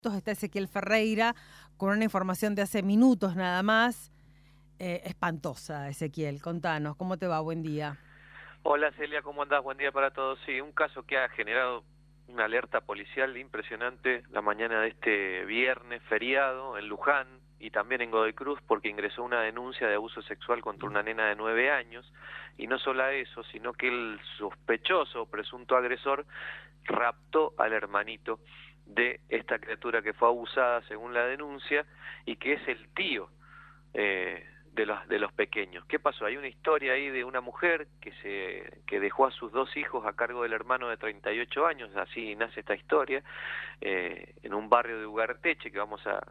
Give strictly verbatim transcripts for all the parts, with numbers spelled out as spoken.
Está Ezequiel Ferreira con una información de hace minutos nada más. Eh, espantosa, Ezequiel. Contanos, ¿cómo te va? Buen día. Hola Celia, ¿cómo andás? Buen día para todos. Sí, un caso que ha generado una alerta policial impresionante la mañana de este viernes feriado en Luján y también en Godoy Cruz, porque ingresó una denuncia de abuso sexual contra una nena de nueve años, y no solo eso, sino que el sospechoso, presunto agresor, raptó al hermanito de esta criatura que fue abusada según la denuncia y que es el tío eh, de los de los pequeños. ¿Qué pasó? Hay una historia ahí de una mujer que se que dejó a sus dos hijos a cargo del hermano de treinta y ocho años, así nace esta historia, eh, en un barrio de Ugarteche que vamos a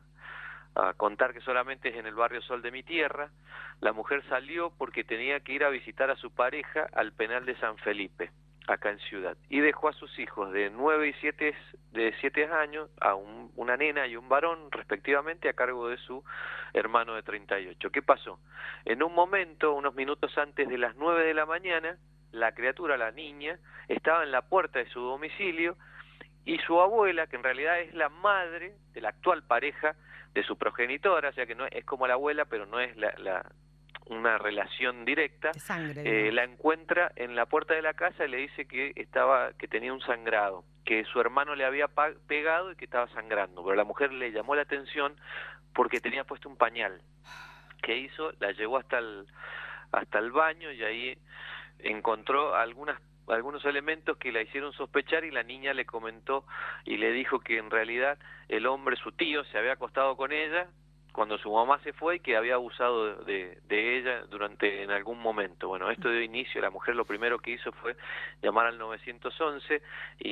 a contar que solamente es en el barrio Sol de mi tierra. La mujer salió porque tenía que ir a visitar a su pareja al penal de San Felipe, acá en Ciudad, y dejó a sus hijos de nueve y siete de siete años, a un, una nena y un varón respectivamente, a cargo de su hermano de treinta y ocho. ¿Qué pasó? En un momento, unos minutos antes de las nueve de la mañana, la criatura, la niña, estaba en la puerta de su domicilio y su abuela, que en realidad es la madre de la actual pareja de su progenitora, o sea que no es como la abuela, pero no es la, la una relación directa, De sangre, eh, la digamos. encuentra en la puerta de la casa y le dice que estaba que tenía un sangrado, que su hermano le había pegado y que estaba sangrando, pero la mujer le llamó la atención porque tenía puesto un pañal. ¿Qué hizo? La llevó hasta el hasta el baño y ahí encontró algunas algunos elementos que la hicieron sospechar, y la niña le comentó y le dijo que en realidad el hombre, su tío, se había acostado con ella cuando su mamá se fue y que había abusado de, de ella durante en algún momento. Bueno, esto dio inicio, la mujer lo primero que hizo fue llamar al nueve once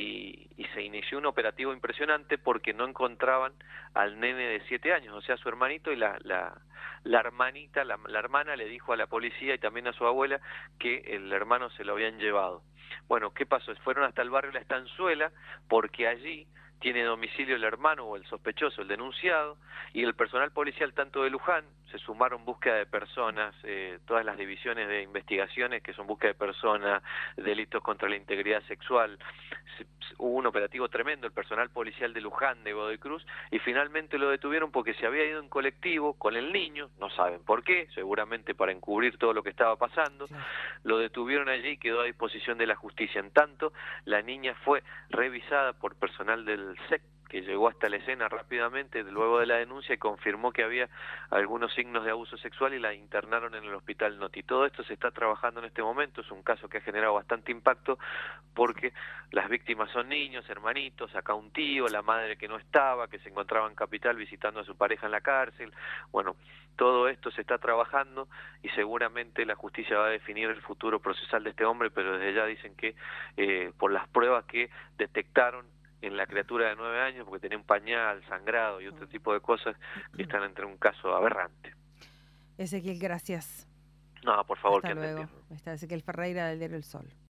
y, y se inició un operativo impresionante porque no encontraban al nene de siete años, o sea, su hermanito, y la, la, la hermanita, la, la hermana le dijo a la policía y también a su abuela que el hermano se lo habían llevado. Bueno, ¿qué pasó? Fueron hasta el barrio La Estanzuela porque allí tiene domicilio el hermano o el sospechoso, el denunciado, y el personal policial tanto de Luján, se sumaron búsqueda de personas, eh, todas las divisiones de investigaciones que son búsqueda de personas, delitos contra la integridad sexual. Se, hubo un operativo tremendo, el personal policial de Luján, de Godoy Cruz, y finalmente lo detuvieron porque se había ido en colectivo con el niño, no saben por qué, seguramente para encubrir todo lo que estaba pasando. Claro. Lo detuvieron allí y quedó a disposición de la justicia. En tanto, la niña fue revisada por personal del S E C, que llegó hasta la escena rápidamente luego de la denuncia y confirmó que había algunos signos de abuso sexual y la internaron en el hospital Noti. Todo esto se está trabajando en este momento, es un caso que ha generado bastante impacto porque las víctimas son niños, hermanitos, acá un tío, la madre que no estaba, que se encontraba en Capital visitando a su pareja en la cárcel. Bueno, todo esto se está trabajando y seguramente la justicia va a definir el futuro procesal de este hombre, pero desde ya dicen que eh, por las pruebas que detectaron en la criatura de nueve años, porque tenía un pañal, sangrado y otro tipo de cosas, están entre un caso aberrante. Ezequiel, gracias. No, por favor, que Hasta anden bien. luego. Está Ezequiel Ferreira del diario El Sol.